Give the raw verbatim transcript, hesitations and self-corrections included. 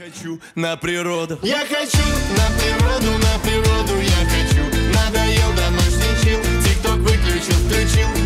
Хочу на природу. Я хочу на природу, на природу я хочу. Надоел домашний чил, тик-ток выключил, включил.